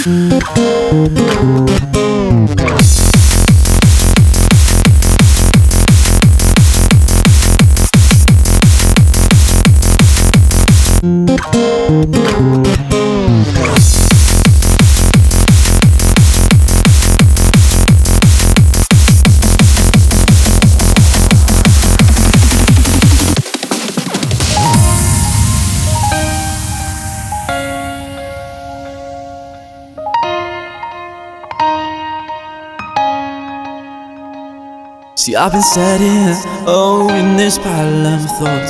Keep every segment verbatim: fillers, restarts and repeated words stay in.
See, I've been sitting, oh, in this pile of thoughts.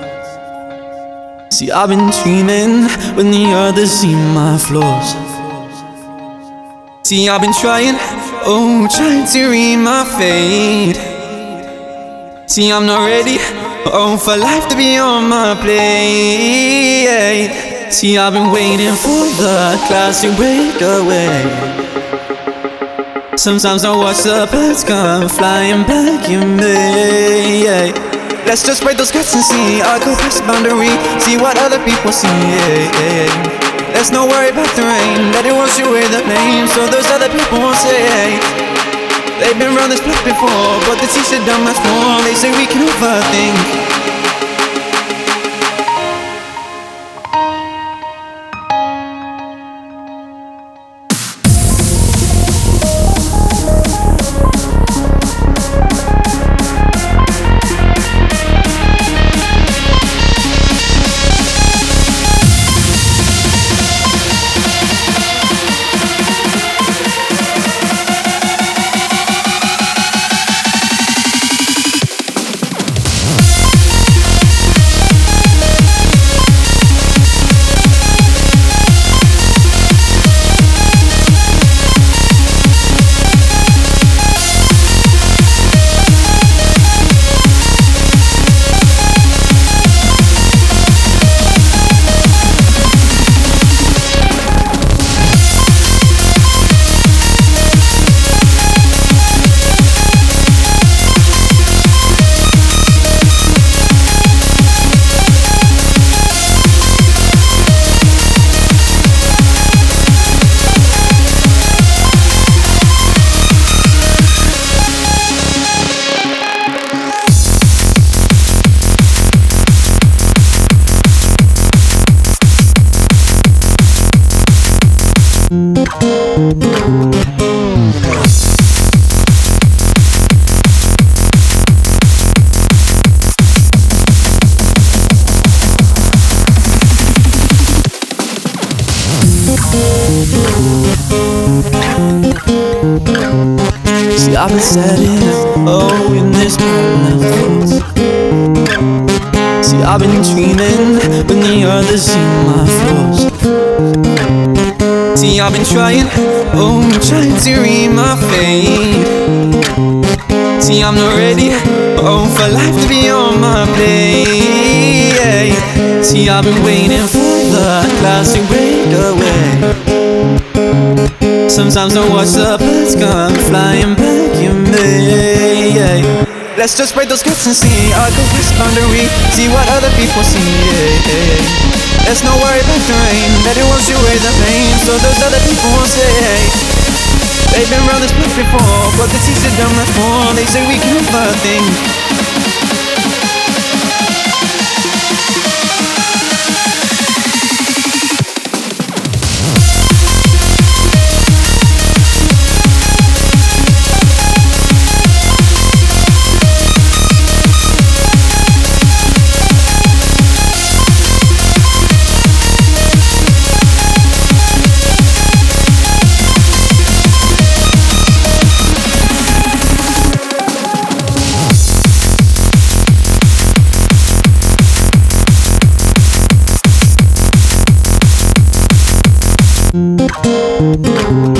See, I've been dreaming when the others see my flaws. See, I've been trying, oh, trying to read my fate. See, I'm not ready, oh, for life to be on my plate. See, I've been waiting for the clouds to break away. Sometimes I watch the birds come flying back in me. Let's just break those cuts and see. I go past the boundary, see what other people see. Let's not worry about the rain, let it wash away the pain, so those other people won't say. They've been round this block before, but the teacher done much more. They say we can overthink. See, I've been sitting, oh, in this pile of thoughts. See, I've been dreaming when the others see my flaws. See, I've been trying, oh, trying to read my fate. See, I'm not ready, oh, for life to be on my plate. See, I've been waiting for the clouds to break away. Sometimes I watch the birds come flying back in me. Let's just break those cuts and see. I go past the boundary, see what other people see. Let's not worry about the rain, let it wash away the pain, so those other people won't say. They've been round this block before, but the teacher done much more. They say we can overthink. Thank you.